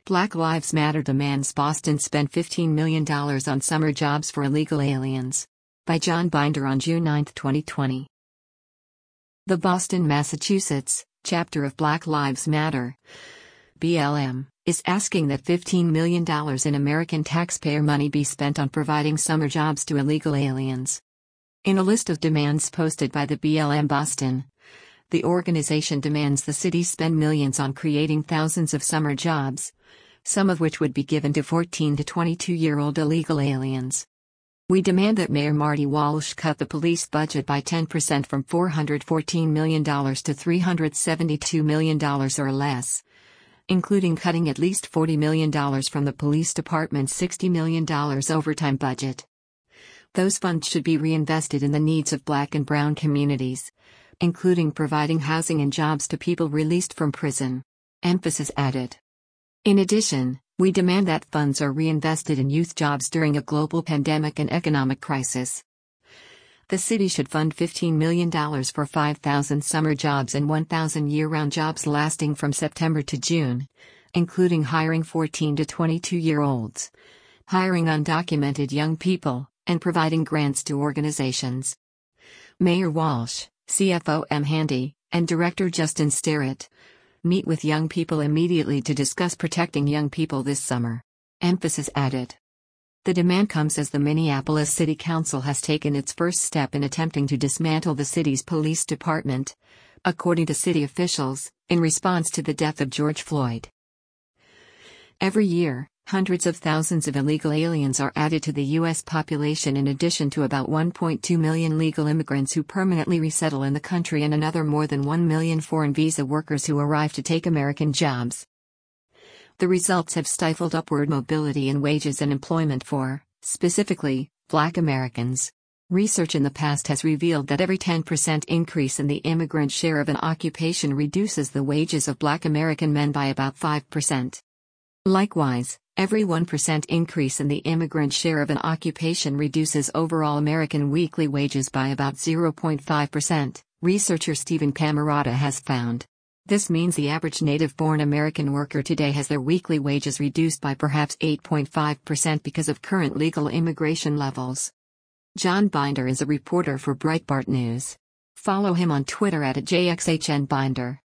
Black Lives Matter demands Boston spend $15 million on summer jobs for illegal aliens. By John Binder on June 9, 2020. The Boston, Massachusetts, chapter of Black Lives Matter, BLM, is asking that $15 million in American taxpayer money be spent on providing summer jobs to illegal aliens. In a list of demands posted by the BLM Boston, the organization demands the city spend millions on creating thousands of summer jobs, some of which would be given to 14 to 22-year-old illegal aliens. We demand that Mayor Marty Walsh cut the police budget by 10% from $414 million to $372 million or less, including cutting at least $40 million from the police department's $60 million overtime budget. Those funds should be reinvested in the needs of Black and brown communities, including providing housing and jobs to people released from prison. Emphasis added. In addition, we demand that funds are reinvested in youth jobs during a global pandemic and economic crisis. The city should fund $15 million for 5,000 summer jobs and 1,000 year-round jobs lasting from September to June, including hiring 14 to 22-year-olds, hiring undocumented young people, and providing grants to organizations. Mayor Walsh, CFO M. Handy, and Director Justin Sterrett meet with young people immediately to discuss protecting young people this summer. Emphasis added. The demand comes as the Minneapolis City Council has taken its first step in attempting to dismantle the city's police department, according to city officials, in response to the death of George Floyd. Every year, hundreds of thousands of illegal aliens are added to the U.S. population in addition to about 1.2 million legal immigrants who permanently resettle in the country and another more than 1 million foreign visa workers who arrive to take American jobs. The results have stifled upward mobility in wages and employment for, specifically, Black Americans. Research in the past has revealed that every 10% increase in the immigrant share of an occupation reduces the wages of Black American men by about 5%. Likewise, every 1% increase in the immigrant share of an occupation reduces overall American weekly wages by about 0.5%, researcher Stephen Camarata has found. This means the average native-born American worker today has their weekly wages reduced by perhaps 8.5% because of current legal immigration levels. John Binder is a reporter for Breitbart News. Follow him on Twitter @JXHNBinder.